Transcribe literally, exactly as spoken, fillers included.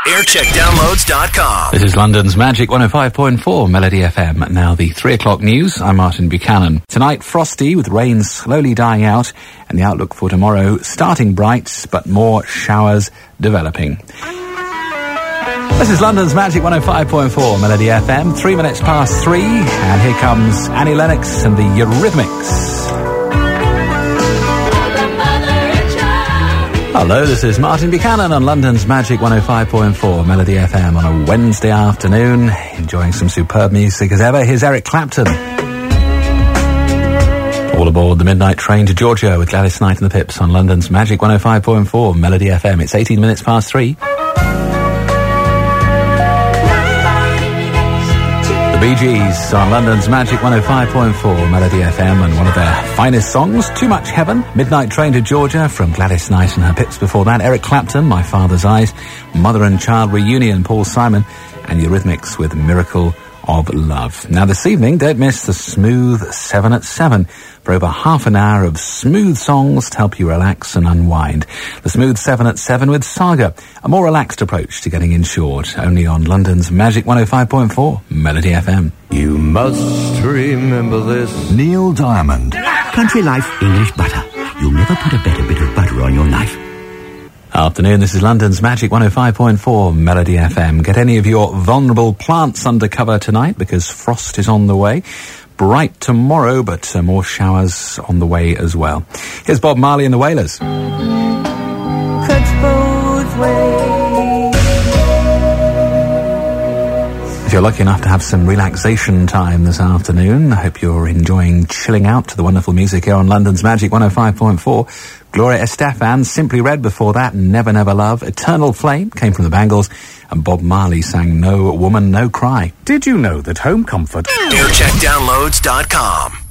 aircheck downloads dot com. This is London's Magic one oh five point four Melody F M. Now the three o'clock news. I'm Martin Buchanan. Tonight, frosty with rain slowly dying out, and the outlook for tomorrow starting bright, but more showers developing. This is London's Magic one oh five point four Melody F M. Three minutes past three, and here comes Annie Lennox and the Eurythmics. Hello, this is Martin Buchanan on London's Magic one oh five point four Melody F M on a Wednesday afternoon, enjoying some superb music as ever. Here's Eric Clapton. All aboard the midnight train to Georgia with Gladys Knight and the Pips on London's Magic one oh five point four Melody F M. It's eighteen minutes past three. The Bee Gees on London's Magic one oh five point four Melody F M, and one of their finest songs, Too Much Heaven. Midnight Train to Georgia from Gladys Knight and her Pips before that. Eric Clapton, My Father's Eyes. Mother and Child Reunion, Paul Simon. And Eurythmics with Miracle of Love. Now this evening, don't miss the Smooth seven at seven for over half an hour of smooth songs to help you relax and unwind. The Smooth seven at seven with Saga, a more relaxed approach to getting insured, only on London's Magic one oh five point four Melody F M. You must remember this. Neil Diamond. Country Life English butter. You'll never put a better bit of butter on your knife. Afternoon, this is London's Magic one oh five point four Melody F M. Get any of your vulnerable plants under cover tonight because frost is on the way. Bright tomorrow, but uh, more showers on the way as well. Here's Bob Marley and the Wailers. Cuts both ways. If you're lucky enough to have some relaxation time this afternoon, I hope you're enjoying chilling out to the wonderful music here on London's Magic one oh five point four. Gloria Estefan, Simply Red before that, Never Never Love. Eternal Flame came from the Bangles, and Bob Marley sang No Woman, No Cry. Did you know that home comfort... aircheck downloads dot com.